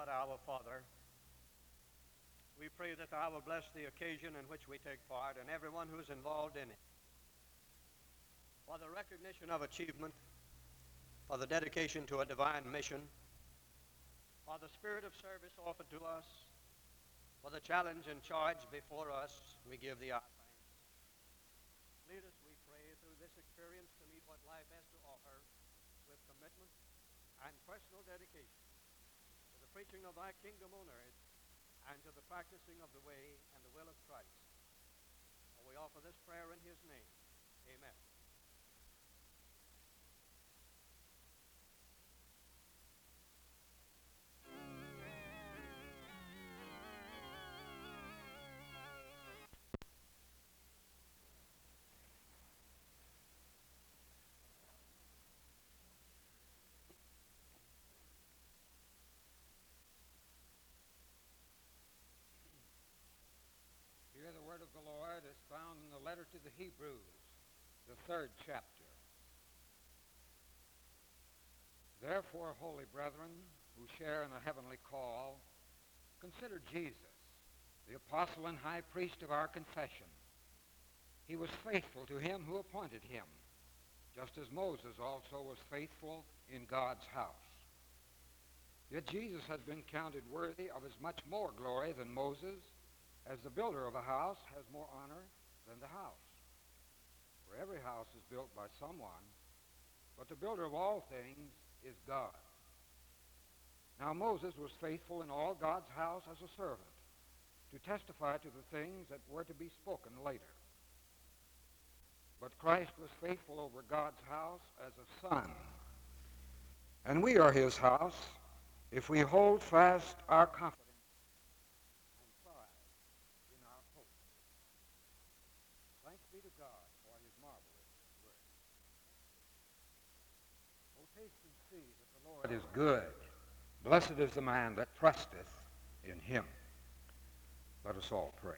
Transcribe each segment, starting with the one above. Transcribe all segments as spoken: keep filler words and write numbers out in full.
God our Father, we pray that Thou will bless the occasion in which we take part and everyone who is involved in it. For the recognition of achievement, for the dedication to a divine mission, for the spirit of service offered to us, for the challenge and charge before us, we give Thee our thanks. Lead us, we pray, through this experience to meet what life has to offer with commitment and personal dedication to the preaching of Thy kingdom on earth and to the practicing of the way and the will of Christ. For we offer this prayer in His name. Amen. Here the word of the Lord is found in the letter to the Hebrews, the third chapter. Therefore, holy brethren, who share in the heavenly call, consider Jesus, the apostle and high priest of our confession. He was faithful to him who appointed him, just as Moses also was faithful in God's house. Yet Jesus has been counted worthy of as much more glory than Moses, as the builder of a house has more honor than the house. For every house is built by someone, but the builder of all things is God. Now Moses was faithful in all God's house as a servant, to testify to the things that were to be spoken later. But Christ was faithful over God's house as a son. And we are his house if we hold fast our confidence be to God for his marvelous work. Oh, taste and see that the Lord is good. Blessed is the man that trusteth in him. Let us all pray.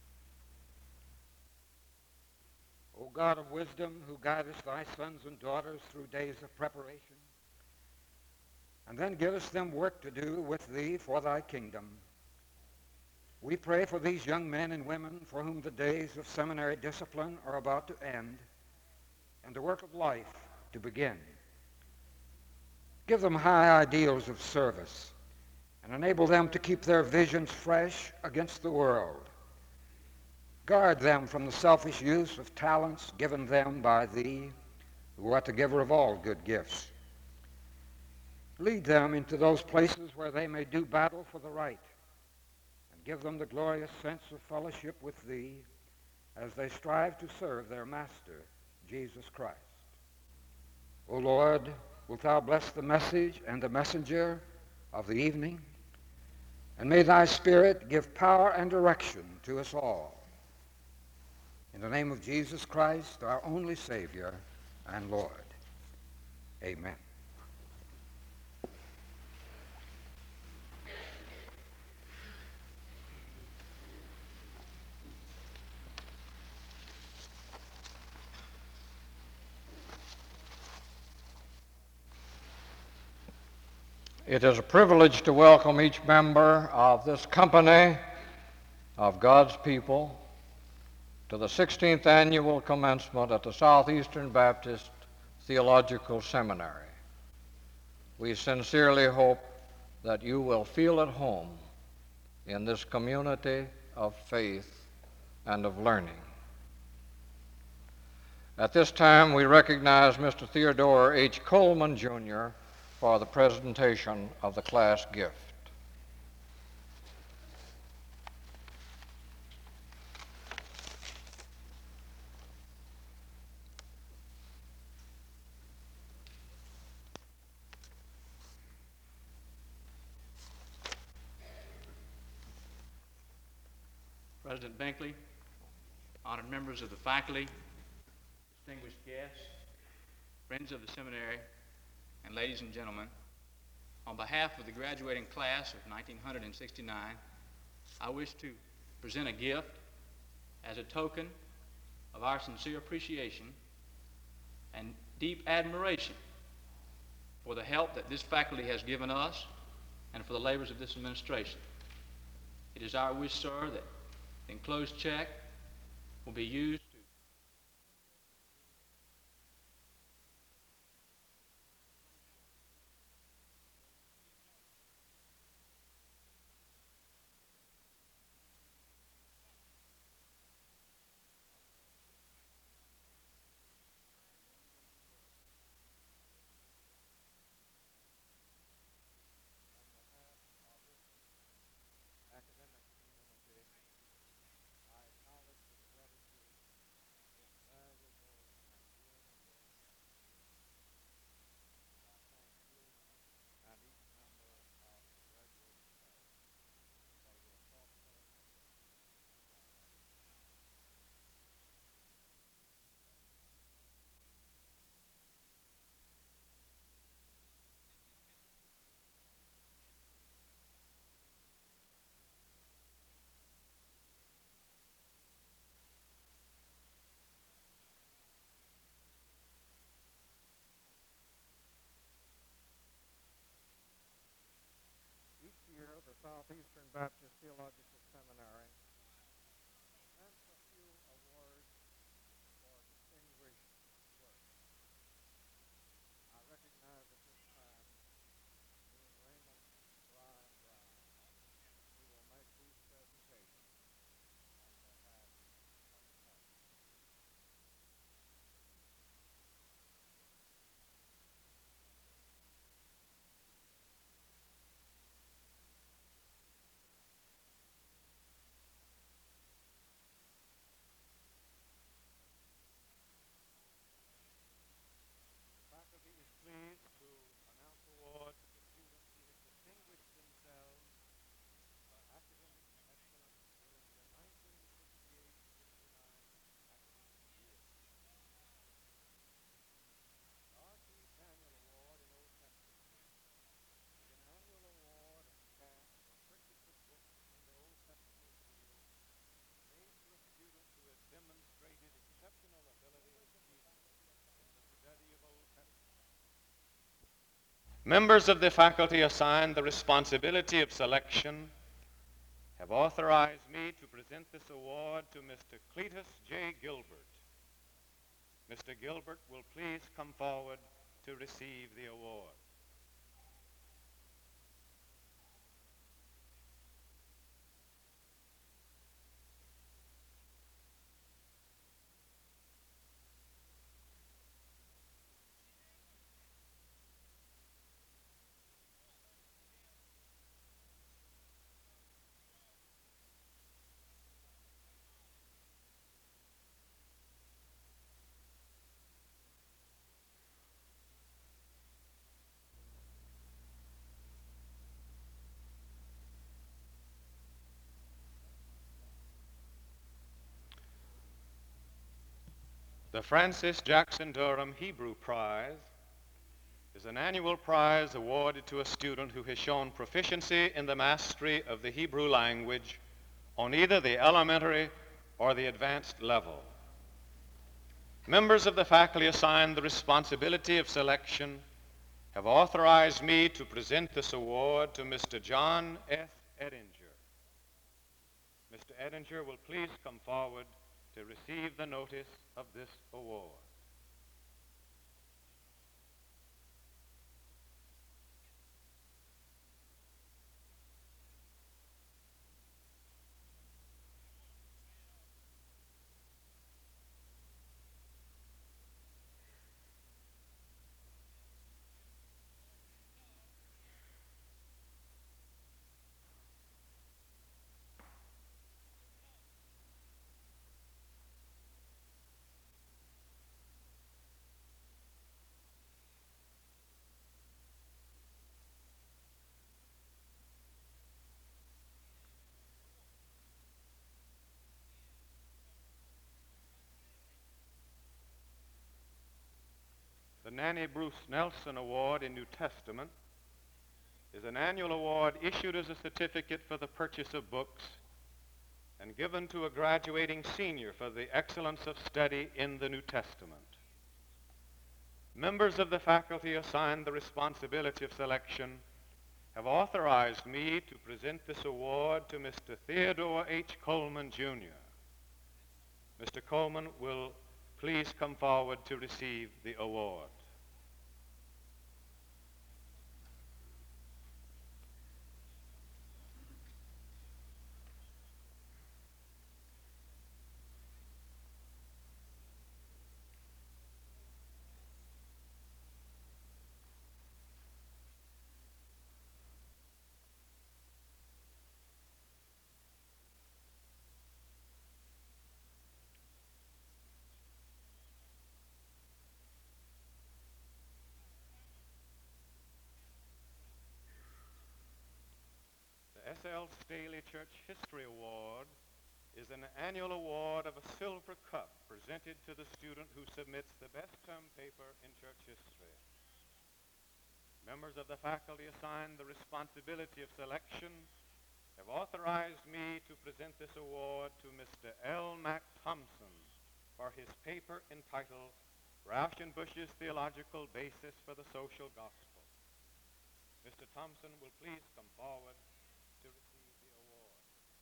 O God of wisdom, who guidest thy sons and daughters through days of preparation, and then givest them work to do with thee for thy kingdom, we pray for these young men and women for whom the days of seminary discipline are about to end and the work of life to begin. Give them high ideals of service and enable them to keep their visions fresh against the world. Guard them from the selfish use of talents given them by thee, who art the giver of all good gifts. Lead them into those places where they may do battle for the right. Give them the glorious sense of fellowship with thee as they strive to serve their Master, Jesus Christ. O Lord, wilt thou bless the message and the messenger of the evening? And may thy Spirit give power and direction to us all. In the name of Jesus Christ, our only Savior and Lord. Amen. It is a privilege to welcome each member of this company of God's people to the sixteenth annual commencement at the Southeastern Baptist Theological Seminary. We sincerely hope that you will feel at home in this community of faith and of learning. At this time, we recognize Mister Theodore H. Coleman, Junior for the presentation of the class gift. President Binkley, honored members of the faculty, distinguished guests, friends of the seminary, and ladies and gentlemen, on behalf of the graduating class of nineteen sixty-nine, I wish to present a gift as a token of our sincere appreciation and deep admiration for the help that this faculty has given us and for the labors of this administration. It is our wish, sir, that the enclosed check will be used to Each year, the Southeastern Baptist Theological Seminary presents a few awards for distinguished work. I recognize at this time Dean Raymond Bryan Brown, who will make these presentations on behalf of the faculty. The faculty is pleased to announce awards to students who have distinguished themselves by academic excellence during the nineteen sixty-eight sixty-nine academic year. The R T Daniel Award in Old Testament is an annual award of cash for purchase of books in the Old Testament field made to a student who has demonstrated exceptional ability and achievement in the study of Old Testament. Members of the faculty assigned the responsibility of selection have authorized me to present this award to Mister Cletus J. Gilbert. Mister Gilbert will please come forward to receive the award. The Francis Jackson Durham Hebrew Prize is an annual prize awarded to a student who has shown proficiency in the mastery of the Hebrew language on either the elementary or the advanced level. Members of the faculty assigned the responsibility of selection have authorized me to present this award to Mister John F. Edinger. Mister Edinger will please come forward to receive the notice of this award. The Nanny Bruce Nelson Award in New Testament is an annual award issued as a certificate for the purchase of books and given to a graduating senior for the excellence of study in the New Testament. Members of the faculty assigned the responsibility of selection have authorized me to present this award to Mister Theodore H. Coleman, Junior Mister Coleman will please come forward to receive the award. The S L Staley Church History Award is an annual award of a silver cup presented to the student who submits the best term paper in church history. Members of the faculty assigned the responsibility of selection have authorized me to present this award to Mister L. Mac Thompson for his paper entitled Rauschenbusch's Theological Basis for the Social Gospel. Mister Thompson will please come forward to receive the award.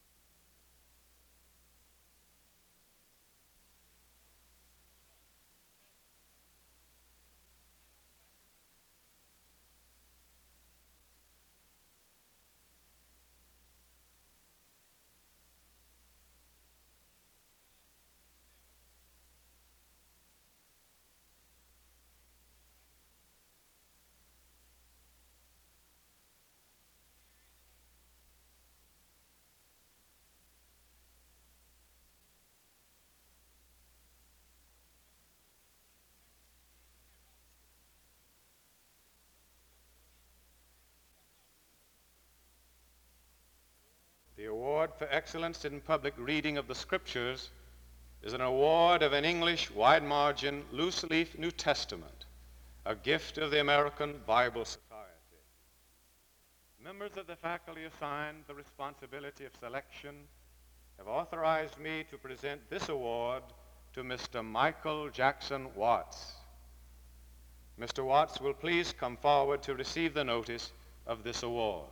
The award for excellence in public reading of the Scriptures is an award of an English wide-margin, loose-leaf New Testament, a gift of the American Bible Society. Members of the faculty assigned the responsibility of selection have authorized me to present this award to Mister Michael Jackson Watts. Mister Watts will please come forward to receive the notice of this award.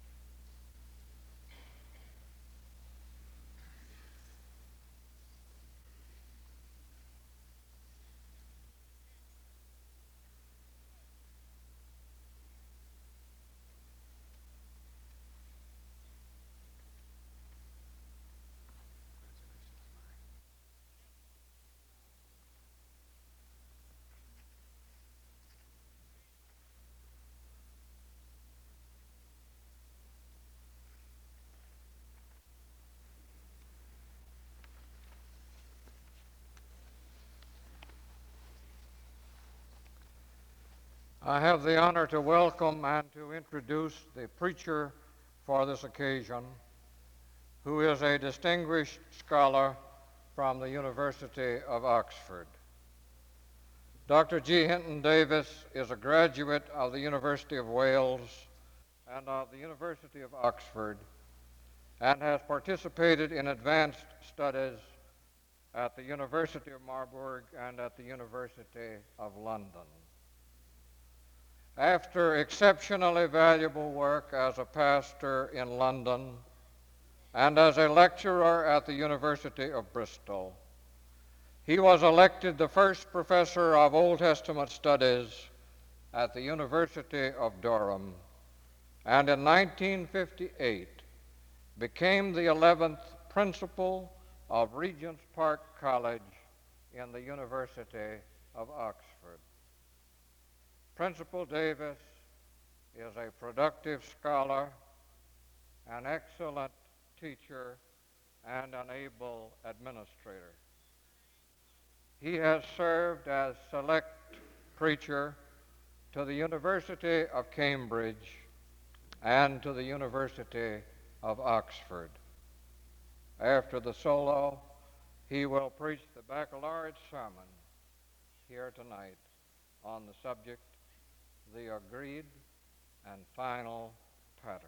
I have the honor to welcome and to introduce the preacher for this occasion, who is a distinguished scholar from the University of Oxford. Doctor G. Hinton Davis is a graduate of the University of Wales and of the University of Oxford, and has participated in advanced studies at the University of Marburg and at the University of London. After exceptionally valuable work as a pastor in London and as a lecturer at the University of Bristol, he was elected the first professor of Old Testament studies at the University of Durham, and in nineteen fifty-eight became the eleventh principal of Regent's Park College in the University of Oxford. Principal Davis is a productive scholar, an excellent teacher, and an able administrator. He has served as select preacher to the University of Cambridge and to the University of Oxford. After the solo, he will preach the baccalaureate sermon here tonight on the subject, the agreed and final pattern.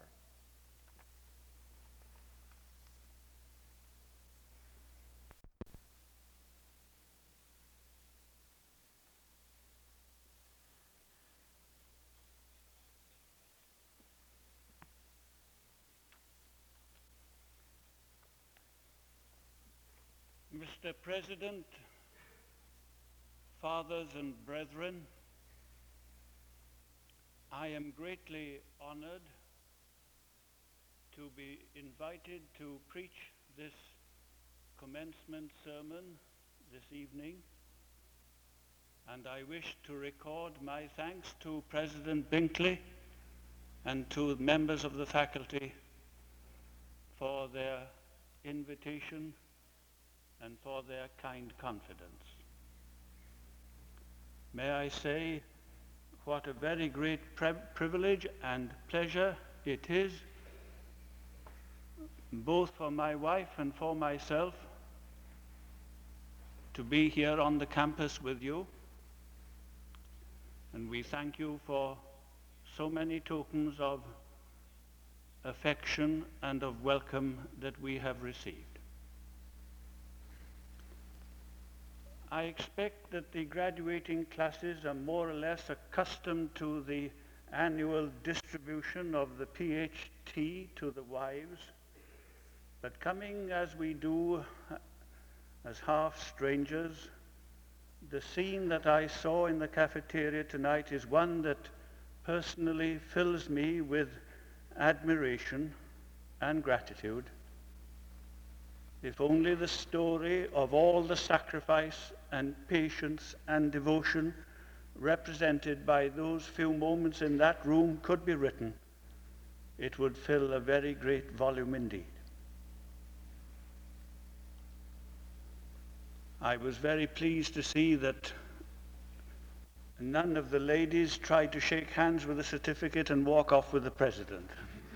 Mister President, fathers and brethren, I am greatly honored to be invited to preach this commencement sermon this evening, and I wish to record my thanks to President Binkley and to members of the faculty for their invitation and for their kind confidence. May I say what a very great pre- privilege and pleasure it is, both for my wife and for myself, to be here on the campus with you. And we thank you for so many tokens of affection and of welcome that we have received. I expect that the graduating classes are more or less accustomed to the annual distribution of the P H D to the wives, but coming as we do as half strangers, the scene that I saw in the cafeteria tonight is one that personally fills me with admiration and gratitude. If only the story of all the sacrifice and patience and devotion represented by those few moments in that room could be written, it would fill a very great volume indeed. I was very pleased to see that none of the ladies tried to shake hands with the certificate and walk off with the president.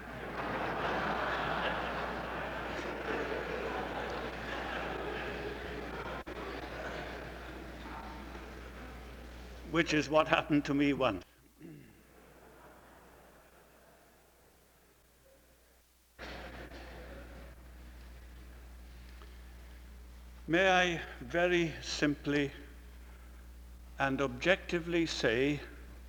Which is what happened to me once. May I very simply and objectively say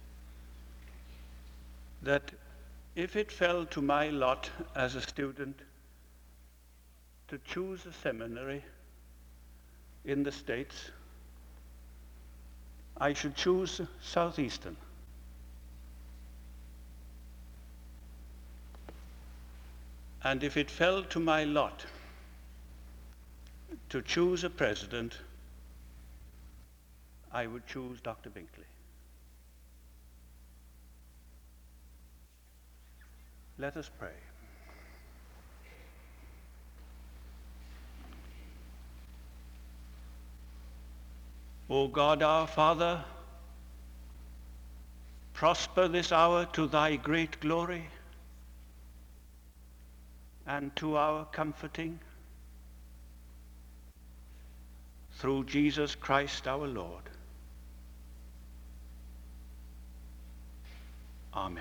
that if it fell to my lot as a student to choose a seminary in the States, I should choose Southeastern. And if it fell to my lot to choose a president, I would choose Doctor Binkley. Let us pray. O God our Father, prosper this hour to thy great glory and to our comforting, through Jesus Christ our Lord. Amen.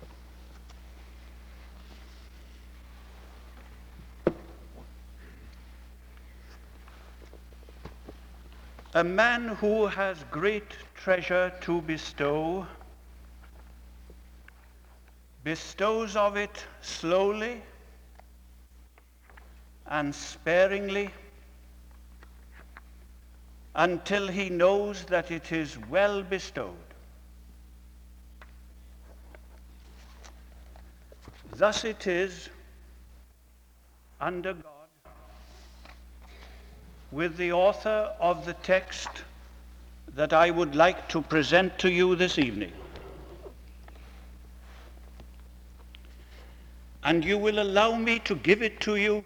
A man who has great treasure to bestow bestows of it slowly and sparingly until he knows that it is well bestowed. Thus it is under God with the author of the text that I would like to present to you this evening. And you will allow me to give it to you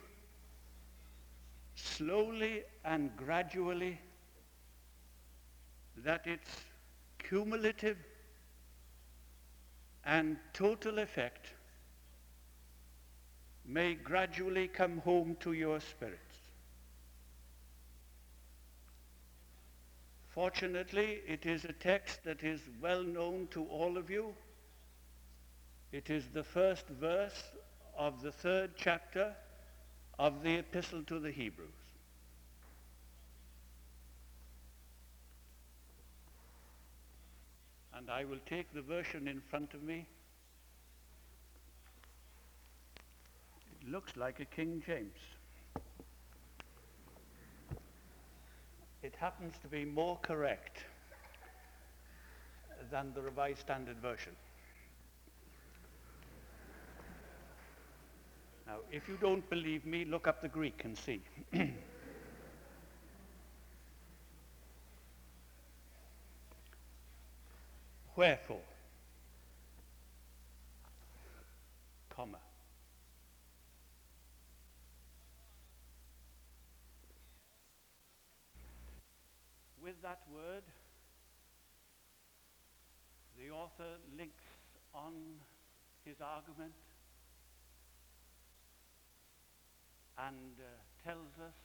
slowly and gradually, that its cumulative and total effect may gradually come home to your spirits. Fortunately, it is a text that is well known to all of you. It is the first verse of the third chapter of the Epistle to the Hebrews. And I will take the version in front of me. It looks like a King James. it happens to be more correct than the Revised Standard Version. Now, if you don't believe me, look up the Greek and see. Wherefore, comma. With that word, the author links on his argument and uh, tells us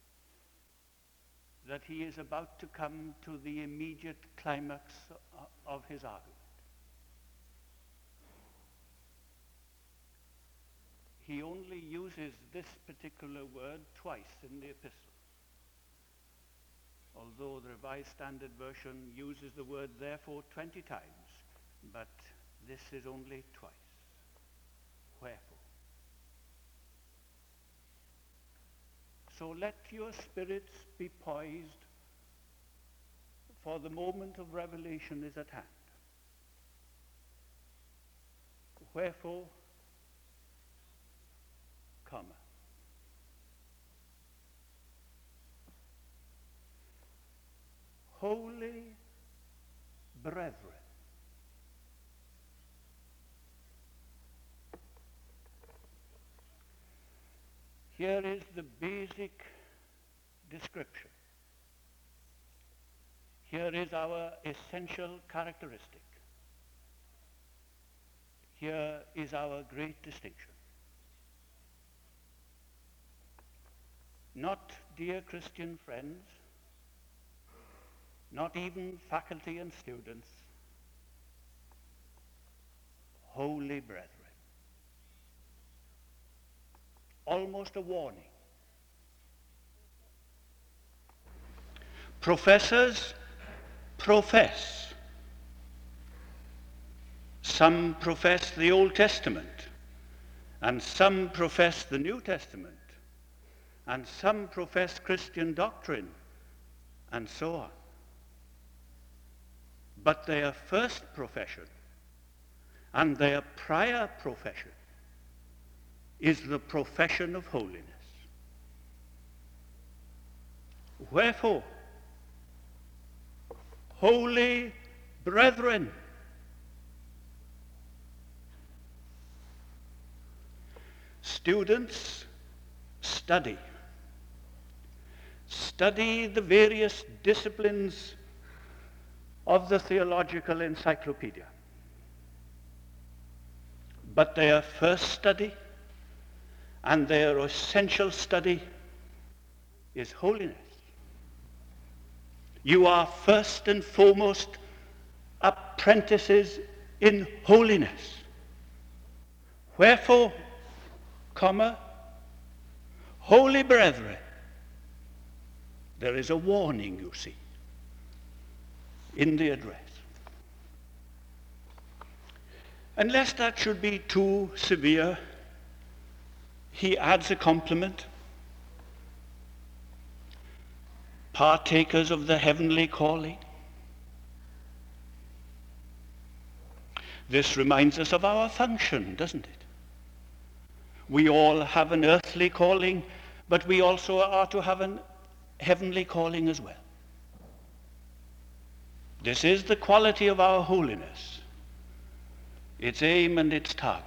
that he is about to come to the immediate climax uh, of his argument. He only uses this particular word twice in the epistle, although the Revised Standard Version uses the word therefore twenty times, but this is only twice. Wherefore. So let your spirits be poised, for the moment of revelation is at hand. Wherefore, comma. Holy brethren, here is the basic description. Here is our essential characteristic. Here is our great distinction. Not, dear Christian friends, not even faculty and students, holy brethren. Almost a warning. Professors profess. Some profess the Old Testament, and some profess the New Testament, and some profess Christian doctrine, and so on. But their first profession and their prior profession is the profession of holiness. Wherefore, holy brethren, students, study. Study the various disciplines of the theological encyclopedia. But their first study and their essential study is holiness. You are first and foremost apprentices in holiness. Wherefore, comma, holy brethren, there is a warning, you see, in the address. And lest that should be too severe, he adds a compliment. Partakers of the heavenly calling. This reminds us of our function, doesn't it? We all have an earthly calling, but we also are to have a heavenly calling as well. This is the quality of our holiness, its aim and its target.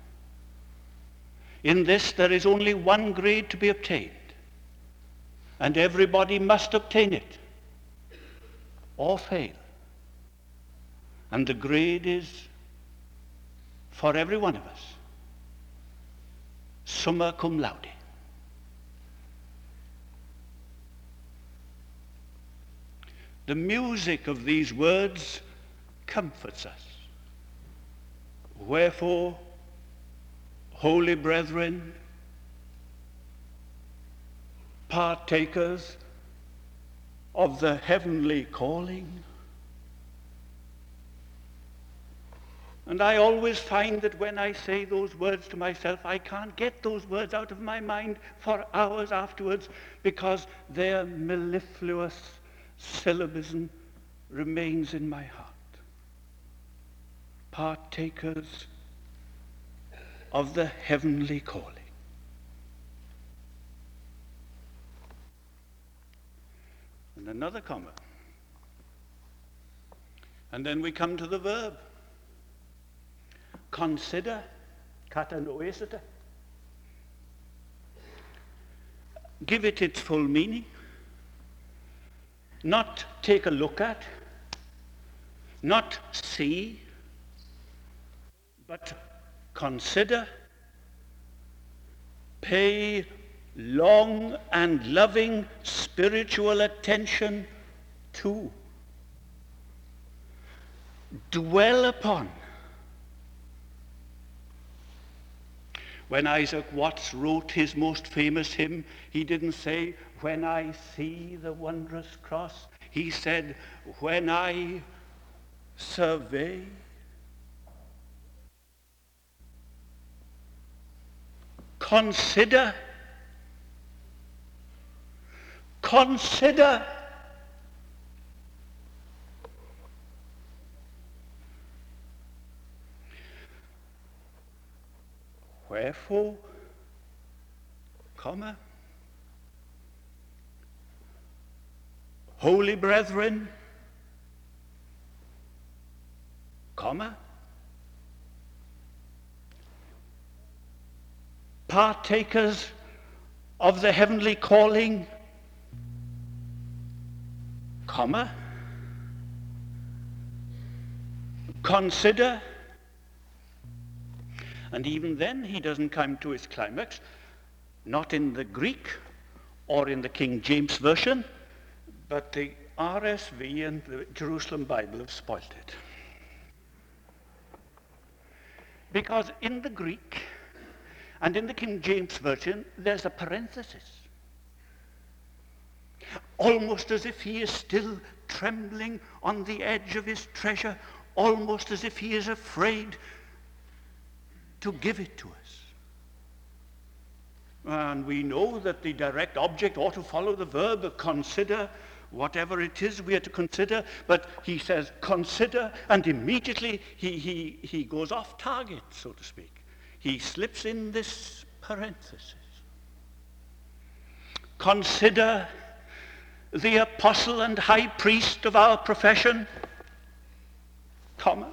In this, there is only one grade to be obtained, and everybody must obtain it or fail. And the grade is for every one of us, summa cum laude. The music of these words comforts us. Wherefore, holy brethren, partakers of the heavenly calling. And I always find that when I say those words to myself, I can't get those words out of my mind for hours afterwards because their mellifluous syllabism remains in my heart. Partakers of the heavenly calling. And another comma. And then we come to the verb. Consider, katanoesete. Give it its full meaning. Not take a look at, not see, but consider, pay long and loving spiritual attention to, dwell upon. When Isaac Watts wrote his most famous hymn, he didn't say, "When I see the wondrous cross." He said, "When I survey." Consider. Consider. Wherefore, comma, holy brethren, comma, partakers of the heavenly calling, comma, consider. And even then he doesn't come to his climax, not in the Greek or in the King James Version, but the R S V and the Jerusalem Bible have spoiled it. Because in the Greek and in the King James Version, there's a parenthesis. Almost as if he is still trembling on the edge of his treasure, almost as if he is afraid to give it to us. And we know that the direct object ought to follow the verb, consider, whatever it is we are to consider, but he says consider, and immediately he, he, he goes off target, so to speak. He slips in this parenthesis. Consider the apostle and high priest of our profession, comma.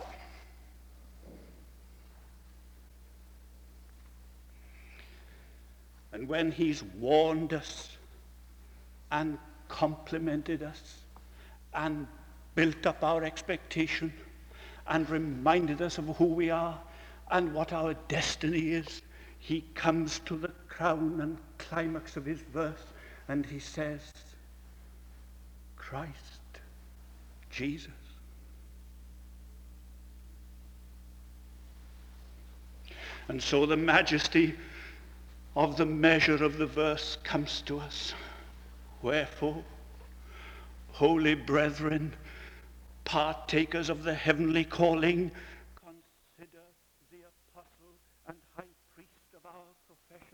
And when he's warned us and complimented us and built up our expectation and reminded us of who we are and what our destiny is, he comes to the crown and climax of his verse and he says, Christ, Jesus. And so the majesty of the measure of the verse comes to us. Wherefore, holy brethren, partakers of the heavenly calling, consider the apostle and high priest of our profession,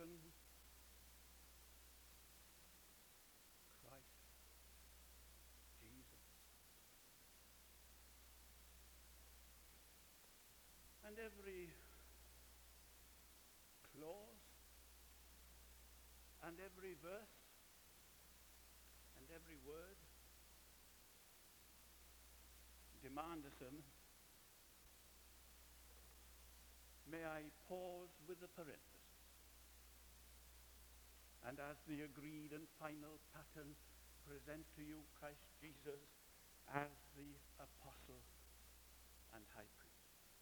Christ Jesus. And every clause and every verse and every word demand a sermon. May I pause with the parenthesis, and as the agreed and final pattern, present to you Christ Jesus as the apostle and high priest.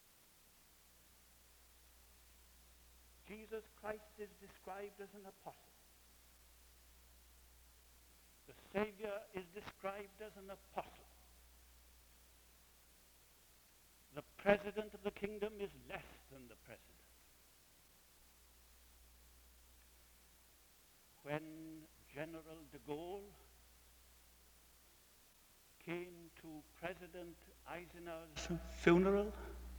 Jesus Christ is described as an apostle. The Savior is described as an apostle. The president of the kingdom is less than the president. When General de Gaulle came to President Eisenhower's funeral,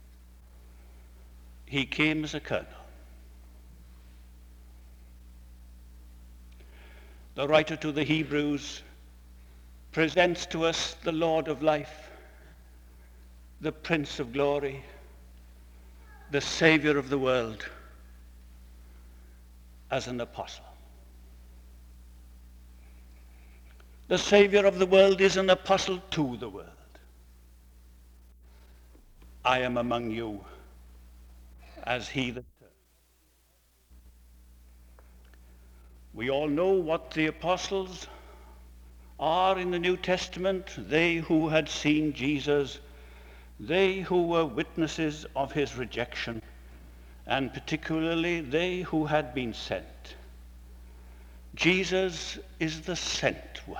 he came as a colonel. The writer to the Hebrews presents to us the Lord of life, the Prince of glory, the Savior of the world, as an apostle. The Savior of the world is an apostle to the world. I am among you as he that turned. We all know what the apostles are in the New Testament, they who had seen Jesus, they who were witnesses of his rejection, and particularly they who had been sent. Jesus is the sent one,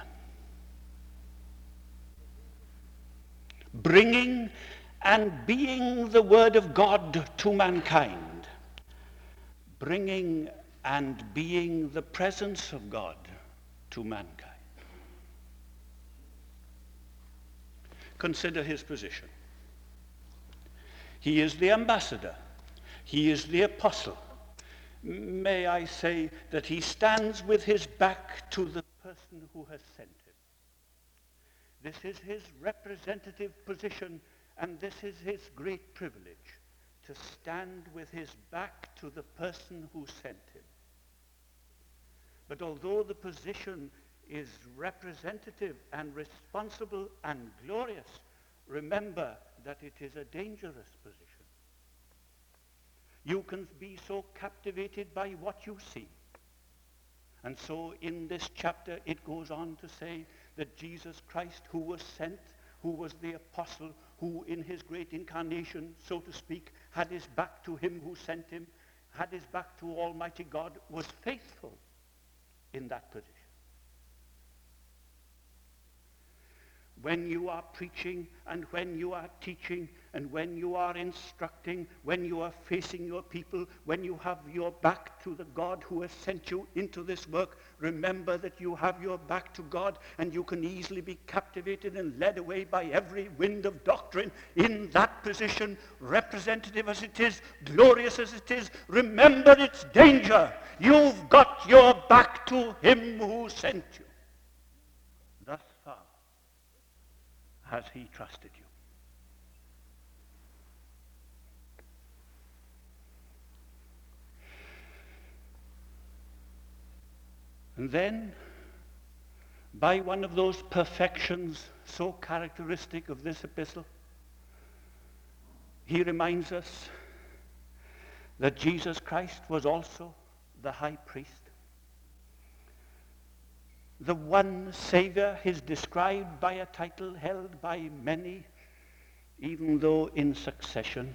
bringing and being the word of God to mankind, bringing and being the presence of God to mankind. Consider his position. He is the ambassador. He is the apostle. May I say that he stands with his back to the person who has sent him. This is his representative position, and this is his great privilege, to stand with his back to the person who sent him. But although the position is representative and responsible and glorious, remember that it is a dangerous position. You can be so captivated by what you see. And so in this chapter it goes on to say that Jesus Christ, who was sent, who was the apostle, who in his great incarnation, so to speak, had his back to him who sent him, had his back to Almighty God, was faithful in that position. When you are preaching and when you are teaching and when you are instructing, when you are facing your people, when you have your back to the God who has sent you into this work, remember that you have your back to God, and you can easily be captivated and led away by every wind of doctrine in that position, representative as it is, glorious as it is. Remember its danger. You've got your back to him who sent you. Thus far has he trusted you. And then, by one of those perfections so characteristic of this epistle, he reminds us that Jesus Christ was also the high priest. The one Savior is described by a title held by many, even though in succession.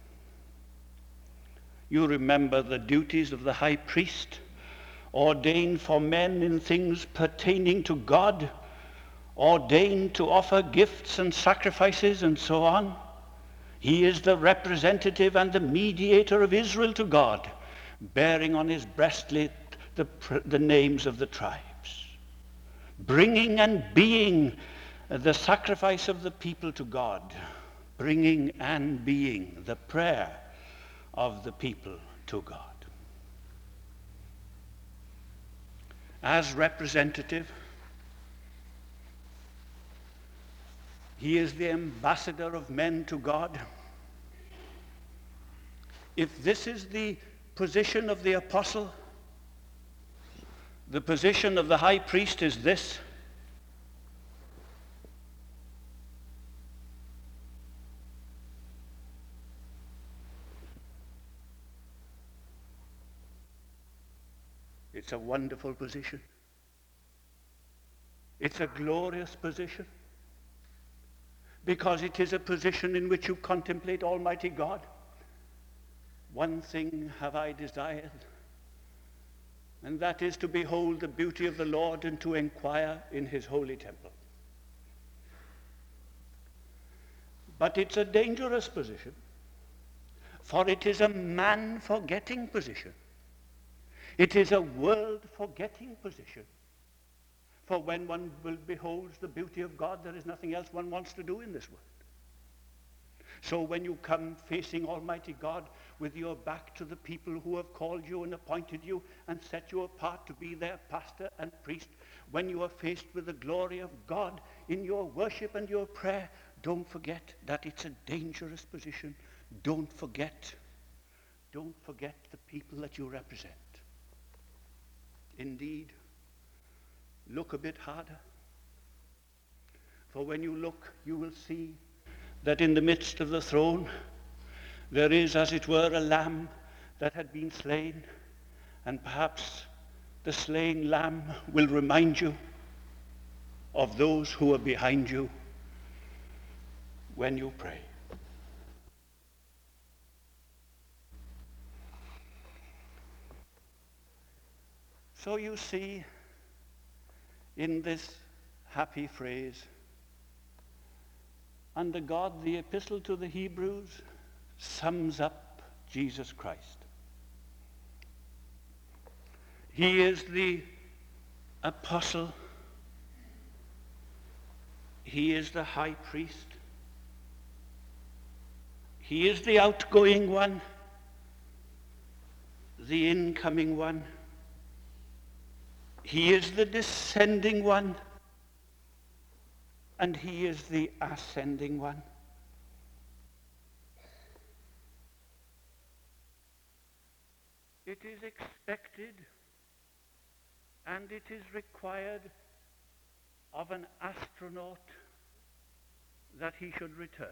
You remember the duties of the high priest, ordained for men in things pertaining to God, ordained to offer gifts and sacrifices and so on. He is the representative and the mediator of Israel to God, bearing on his breastplate the, the names of the tribes, bringing and being the sacrifice of the people to God, bringing and being the prayer of the people to God. As representative, he is the ambassador of men to God. If this is the position of the apostle, the position of the high priest is this: it's a wonderful position. It's a glorious position, because it is a position in which you contemplate Almighty God. One thing have I desired, and that is to behold the beauty of the Lord and to inquire in his holy temple. But it's a dangerous position, for it is a man-forgetting position. It is a world-forgetting position. For when one beholds the beauty of God, there is nothing else one wants to do in this world. So when you come facing Almighty God with your back to the people who have called you and appointed you and set you apart to be their pastor and priest, when you are faced with the glory of God in your worship and your prayer, don't forget that it's a dangerous position. Don't forget, don't forget the people that you represent. Indeed, look a bit harder. For when you look, you will see that in the midst of the throne, there is, as it were, a lamb that had been slain, and perhaps the slain lamb will remind you of those who are behind you when you pray. So you see, in this happy phrase, under God, the epistle to the Hebrews sums up Jesus Christ. He is the apostle. He is the high priest. He is the outgoing one, the incoming one. He is the descending one, and he is the ascending one. It is expected and it is required of an astronaut that he should return.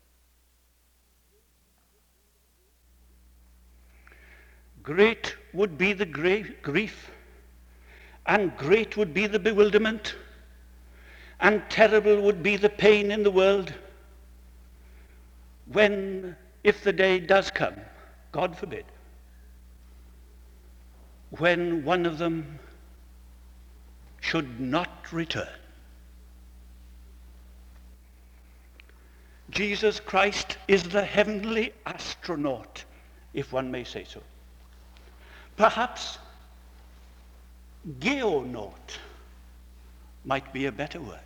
Great would be the gra- grief, and great would be the bewilderment, and terrible would be the pain in the world when, if the day does come, God forbid, when one of them should not return. Jesus Christ is the heavenly astronaut, if one may say so. Perhaps geonaut might be a better word.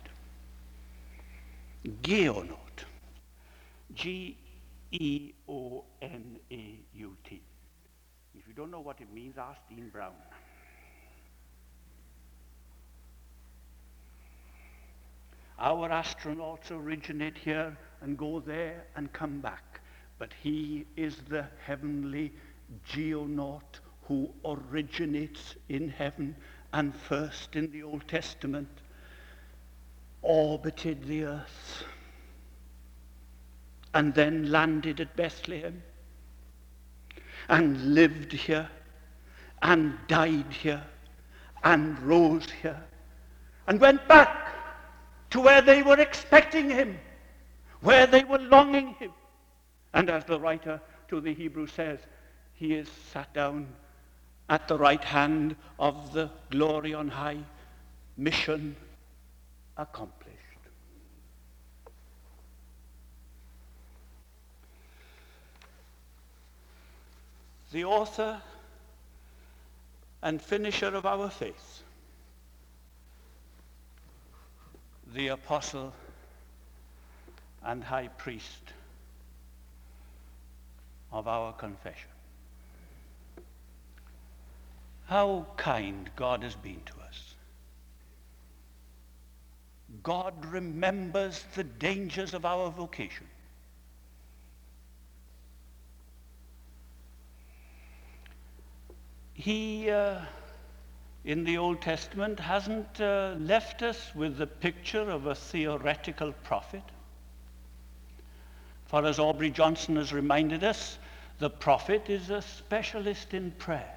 Geonaut. G E O N A U T. If you don't know what it means, ask Dean Brown. Our astronauts originate here and go there and come back. But he is the heavenly geonaut who originates in heaven and first in the Old Testament orbited the earth and then landed at Bethlehem and lived here and died here and rose here and went back to where they were expecting him, where they were longing him. And as the writer to the Hebrews says, he is sat down at the right hand of the glory on high, mission accomplished. The author and finisher of our faith, the apostle and high priest of our confession. How kind God has been to us. God remembers the dangers of our vocation. He, uh, in the Old Testament, hasn't uh, left us with the picture of a theoretical prophet. For as Aubrey Johnson has reminded us, the prophet is a specialist in prayer.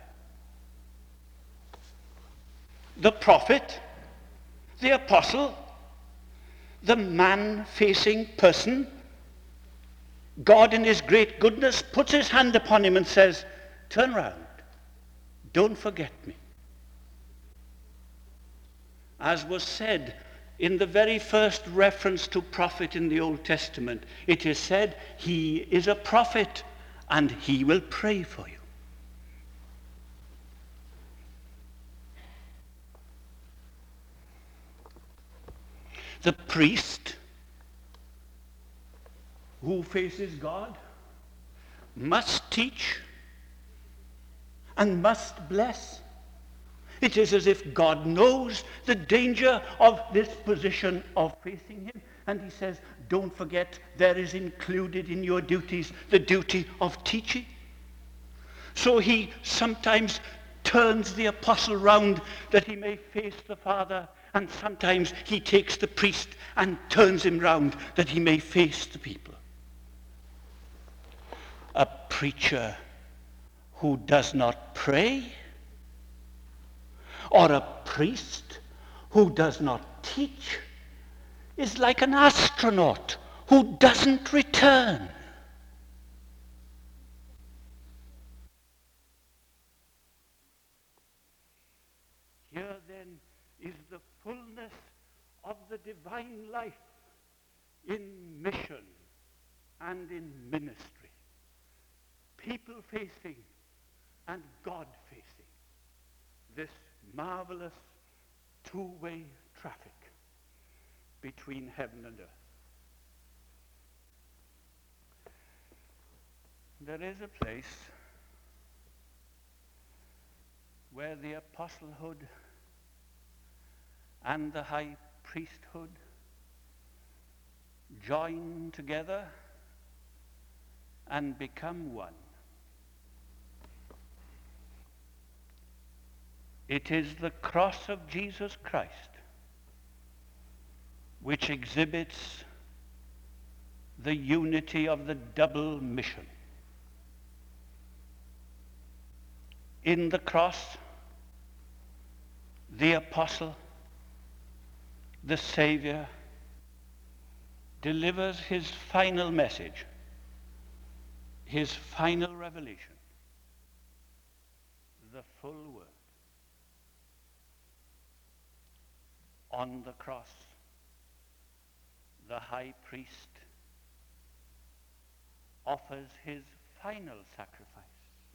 The prophet, the apostle, the man-facing person, God in his great goodness puts his hand upon him and says, turn round, don't forget me. As was said in the very first reference to prophet in the Old Testament, it is said, he is a prophet and he will pray for you. The priest who faces God must teach and must bless. It is as if God knows the danger of this position of facing him, and he says, don't forget, there is included in your duties the duty of teaching. So he sometimes turns the apostle round that he may face the Father, and sometimes he takes the priest and turns him round that he may face the people. A preacher who does not pray, or a priest who does not teach, is like an astronaut who doesn't return. Here then is the fullness of the divine life in mission and in ministry. People facing and God facing. This marvelous two-way traffic between heaven and earth. There is a place where the apostlehood and the high priesthood join together and become one. It is the cross of Jesus Christ which exhibits the unity of the double mission. In the cross, the apostle, the Savior, delivers his final message, his final revelation, the full word. On the cross, the high priest offers his final sacrifice,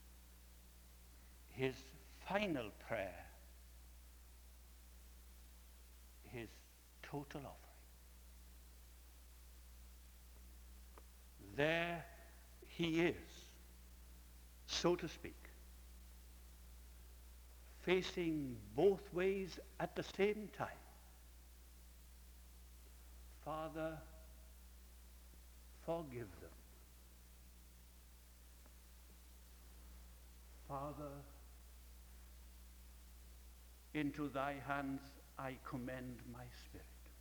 his final prayer, his total offering. There he is, so to speak, facing both ways at the same time. Father, forgive them. Father, into thy hands I commend my spirit.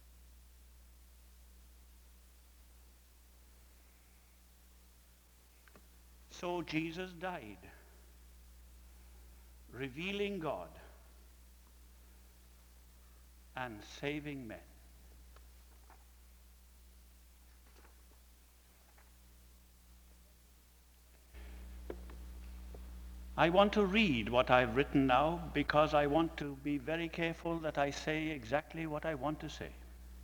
So Jesus died, revealing God and saving men. I want to read what I've written now because I want to be very careful that I say exactly what I want to say.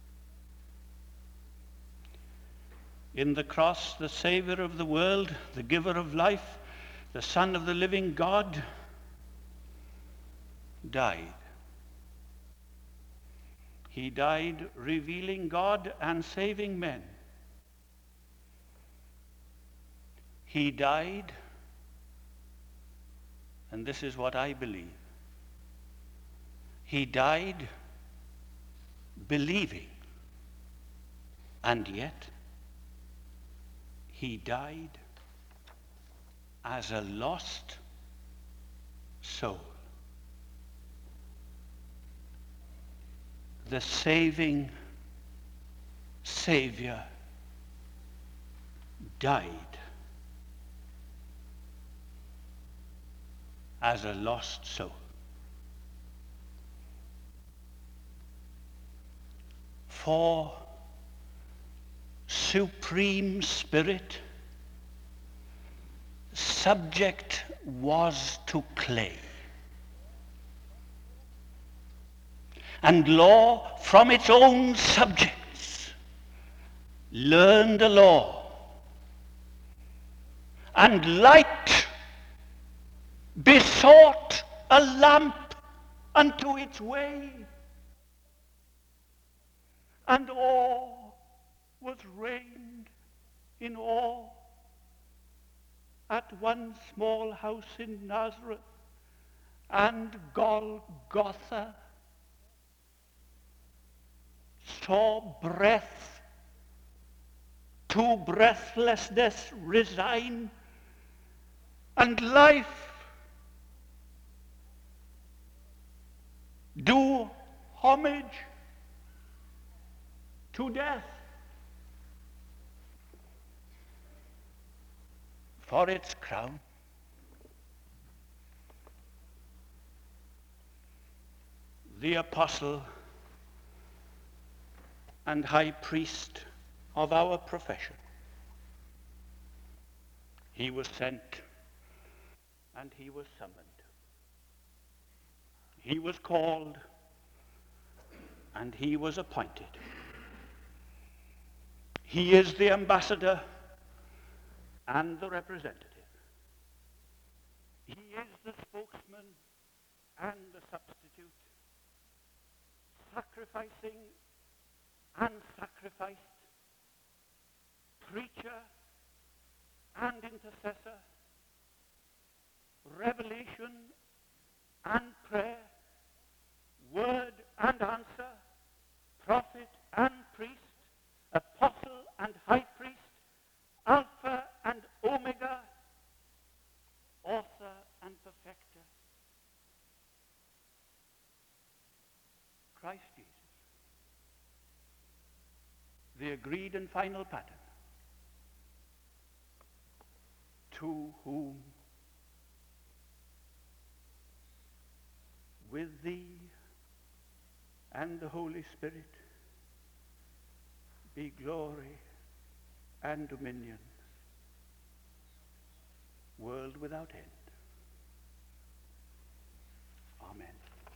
In the cross, the Savior of the world, the giver of life, the Son of the living God, died. He died revealing God and saving men. He died, and this is what I believe, he died believing, and yet he died as a lost soul. The saving Savior died as a lost soul. For Supreme Spirit, subject was to clay, and law from its own subjects learned a law, and light besought a lamp unto its way, and awe was reigned in awe at one small house in Nazareth and Golgotha, saw breath to breathlessness resign, and life do homage to death for its crown. The apostle and high priest of our profession, he was sent and he was summoned. He was called and he was appointed. He is the ambassador and the representative. He is the spokesman and the substitute, sacrificing and sacrificed, preacher and intercessor, revelation and prayer, word and answer, prophet and priest, apostle and high priest, Alpha and Omega, author and perfecter, Christ Jesus, the agreed and final pattern, to whom with thee and the Holy Spirit be glory and dominion, world without end. Amen.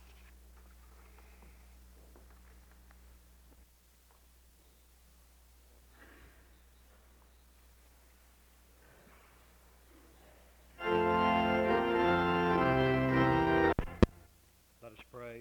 Let us pray.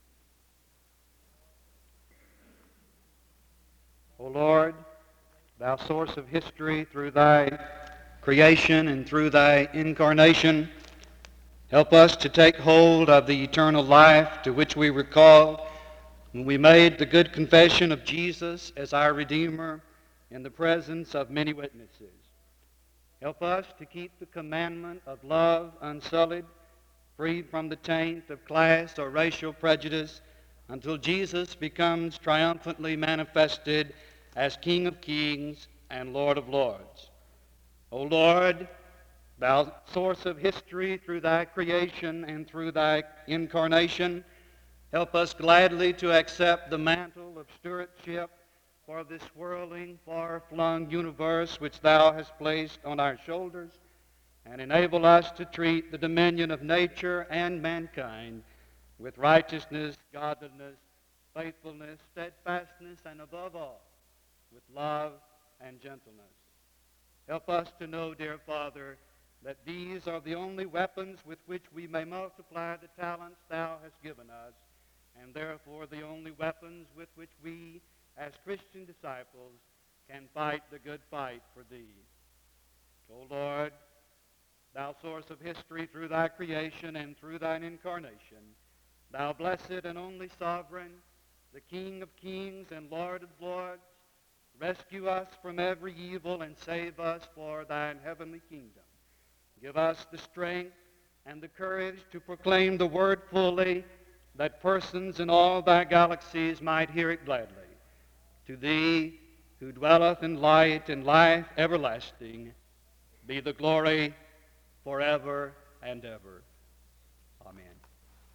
O Lord, thou source of history, through thy creation and through thy incarnation, help us to take hold of the eternal life to which we were called when we made the good confession of Jesus as our Redeemer in the presence of many witnesses. Help us to keep the commandment of love unsullied, free from the taint of class or racial prejudice, until Jesus becomes triumphantly manifested as King of Kings and Lord of Lords. O Lord, thou source of history, through thy creation and through thy incarnation, help us gladly to accept the mantle of stewardship for this whirling, far-flung universe which thou hast placed on our shoulders, and enable us to treat the dominion of nature and mankind with righteousness, godliness, faithfulness, steadfastness, and above all, with love and gentleness. Help us to know, dear Father, that these are the only weapons with which we may multiply the talents thou hast given us, and therefore the only weapons with which we, as Christian disciples, can fight the good fight for thee. O Lord, thou source of history, through thy creation and through thine incarnation, thou blessed and only sovereign, the King of kings and Lord of lords, rescue us from every evil and save us for thine heavenly kingdom. Give us the strength and the courage to proclaim the word fully, that persons in all thy galaxies might hear it gladly. To thee, who dwelleth in light and life everlasting, be the glory forever and ever. Amen.